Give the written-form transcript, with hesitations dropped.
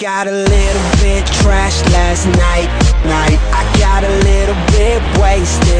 got a little bit trashed last night. I got a little bit wasted.